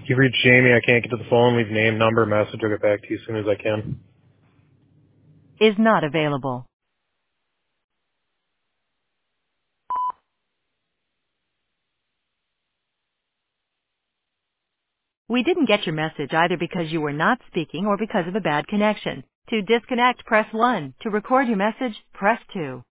You've reached Jamie. I can't get to the phone. Leave name, number, message. I'll get back to you as soon as I can. Is not available. We didn't get your message either because you were not speaking or because of a bad connection. To disconnect, press 1. To record your message, press 2.